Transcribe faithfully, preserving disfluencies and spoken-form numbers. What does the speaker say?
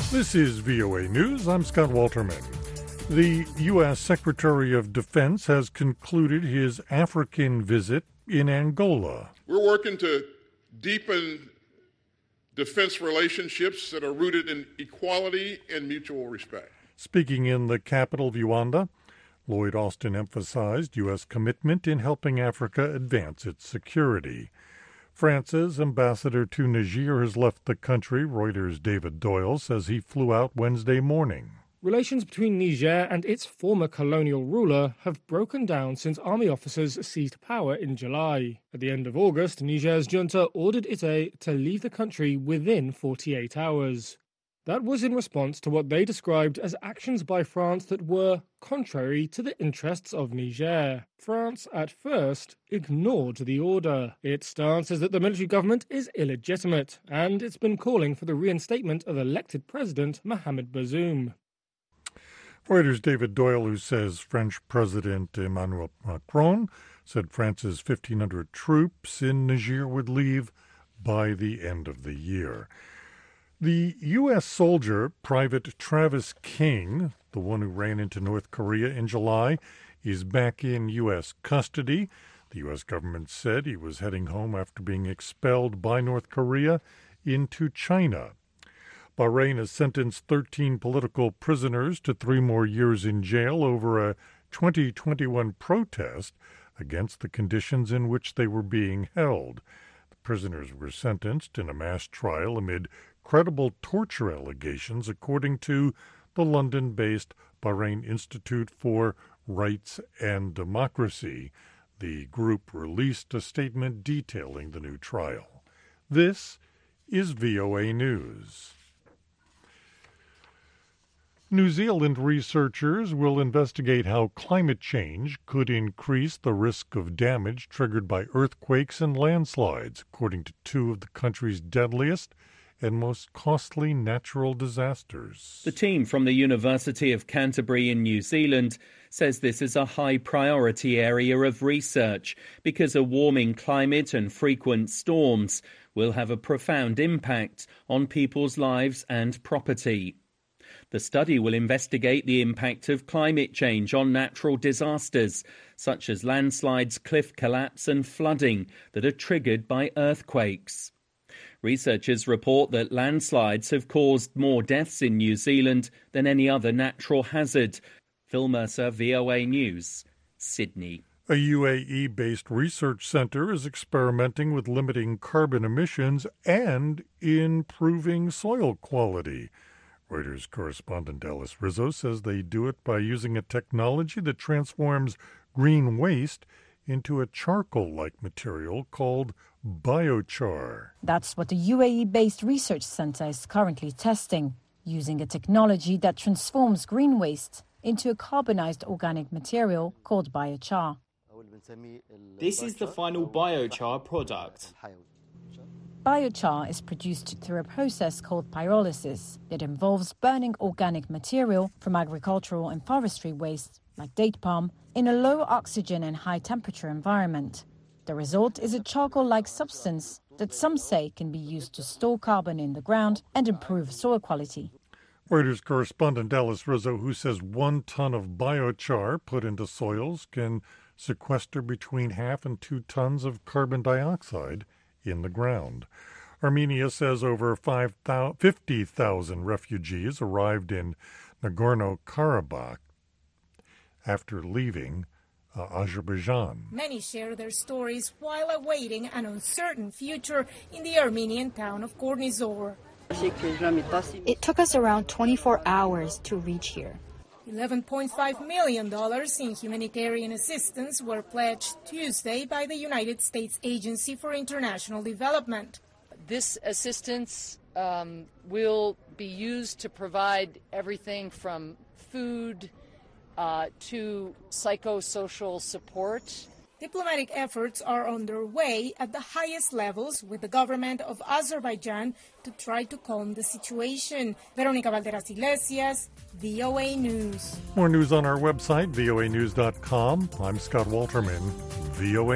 This is V O A News. I'm Scott Walterman. The U S. Secretary of Defense has concluded his African visit in Angola. We're working to deepen defense relationships that are rooted in equality and mutual respect. Speaking in the capital, Luanda, Lloyd Austin emphasized U S commitment in helping Africa advance its security. France's ambassador to Niger has left the country. Reuters' David Doyle says he flew out Wednesday morning. Relations between Niger and its former colonial ruler have broken down since army officers seized power in July. At the end of August, Niger's junta ordered Ite to leave the country within forty-eight hours. That was in response to what they described as actions by France that were contrary to the interests of Niger. France, at first, ignored the order. Its stance is that the military government is illegitimate, and it's been calling for the reinstatement of elected President Mohamed Bazoum. Reuters' David Doyle, who says French President Emmanuel Macron said France's fifteen hundred troops in Niger would leave by the end of the year. The U S soldier, Private Travis King, the one who ran into North Korea in July, is back in U S custody. The U S government said he was heading home after being expelled by North Korea into China. Bahrain has sentenced thirteen political prisoners to three more years in jail over a twenty twenty-one protest against the conditions in which they were being held. The prisoners were sentenced in a mass trial amid credible torture allegations, according to the London-based Bahrain Institute for Rights and Democracy. The group released a statement detailing the new trial. This is V O A News. New Zealand researchers will investigate how climate change could increase the risk of damage triggered by earthquakes and landslides, according to two of the country's deadliest and most costly natural disasters. The team from the University of Canterbury in New Zealand says this is a high priority area of research because a warming climate and frequent storms will have a profound impact on people's lives and property. The study will investigate the impact of climate change on natural disasters, such as landslides, cliff collapse and flooding that are triggered by earthquakes. Researchers report that landslides have caused more deaths in New Zealand than any other natural hazard. Phil Mercer, V O A News, Sydney. A U A E-based research center is experimenting with limiting carbon emissions and improving soil quality. Reuters correspondent Alice Rizzo says they do it by using a technology that transforms green waste into a charcoal-like material called biochar. That's what the U A E-based research center is currently testing, using a technology that transforms green waste into a carbonized organic material called biochar. This is the final biochar product. Biochar is produced through a process called pyrolysis. It involves burning organic material from agricultural and forestry waste, like date palm, in a low oxygen and high temperature environment. The result is a charcoal-like substance that some say can be used to store carbon in the ground and improve soil quality. Reuters correspondent Alice Rizzo, who says one ton of biochar put into soils can sequester between half and two tons of carbon dioxide in the ground. Armenia says over fifty thousand refugees arrived in Nagorno-Karabakh after leaving uh, Azerbaijan. Many share their stories while awaiting an uncertain future in the Armenian town of Gornizor. It took us around twenty-four hours to reach here. eleven point five million dollars in humanitarian assistance were pledged Tuesday by the United States Agency for International Development. This assistance um, will be used to provide everything from food uh, to psychosocial support. Diplomatic efforts are underway at the highest levels with the government of Azerbaijan to try to calm the situation. Veronica Valderas Iglesias, V O A News. More news on our website, V O A news dot com. I'm Scott Walterman, V O A